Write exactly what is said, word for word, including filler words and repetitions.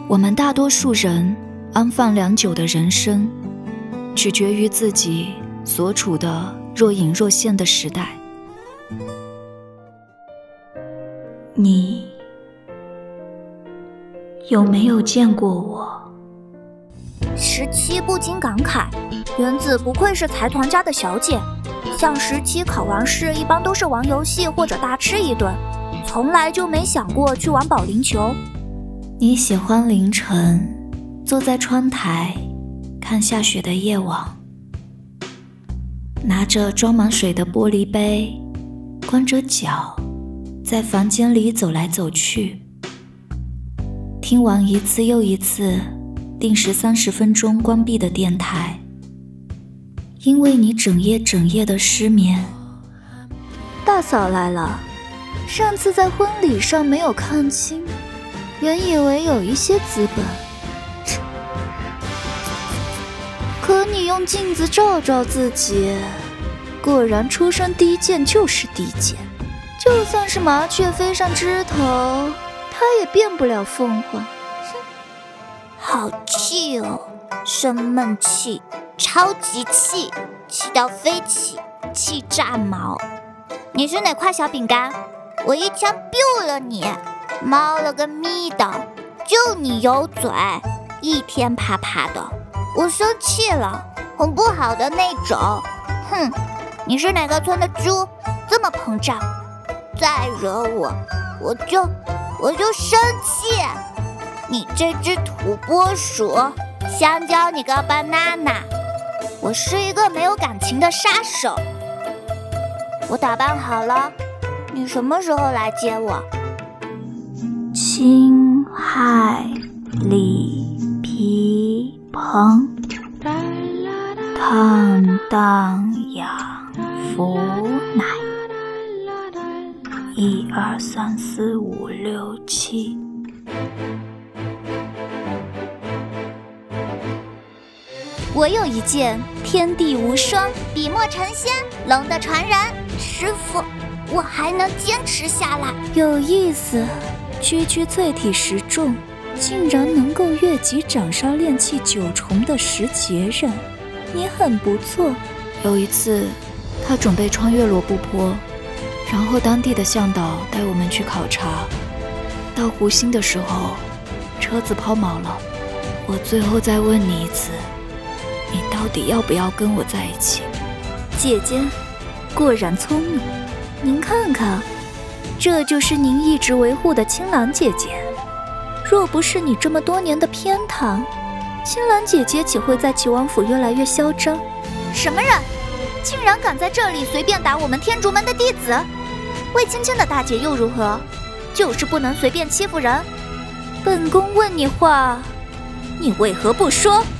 我们大多数人安放良久的人生，取决于自己所处的若隐若现的时代。你有没有见过我？ 十七不禁感慨，原子不愧是财团家的小姐，像十七考完试一般都是玩游戏或者大吃一顿，从来就没想过去玩保龄球。 你喜欢凌晨坐在窗台看下雪的夜晚，拿着装满水的玻璃杯，光着脚在房间里走来走去，听完一次又一次定时三十分钟关闭的电台，因为你整夜整夜的失眠。 大嫂来了，上次在婚礼上没有看清，原以为有一些资本，可你用镜子照照自己，果然出生第一件就是第一件，就算是麻雀飞上枝头，它也变不了凤凰。好气哦，生闷气，超级气，气到飞起，气炸毛。你是哪块小饼干？我一枪 biu 了你，猫了个咪的，就你有嘴，一天啪啪的。我生气了，很不好的那种。哼，你是哪个村的猪？这么膨胀，再惹我，我就我就生气。你这只土拨鼠，香蕉你个 banana， 我是一个没有感情的杀手。我打扮好了，你什么时候来接我？ 青海里皮蓬，坦荡养福奶，一二三四五六七。 我有一件天地无双，笔墨成仙，龙的传人。师傅，我还能坚持下来。有意思，区区淬体十重，竟然能够越级斩杀炼气九重的石劫人，你很不错。 有一次，他准备穿越罗布泊，然后当地的向导带我们去考察。到湖心的时候，车子抛锚了。我最后再问你一次，你到底要不要跟我在一起？ 姐姐果然聪明，您看看，这就是您一直维护的青兰姐姐。若不是你这么多年的偏袒，青兰姐姐岂会在齐王府越来越嚣张？什么人，竟然敢在这里随便打我们天竺门的弟子？魏青青的大姐又如何？就是不能随便欺负人。本宫问你话，你为何不说？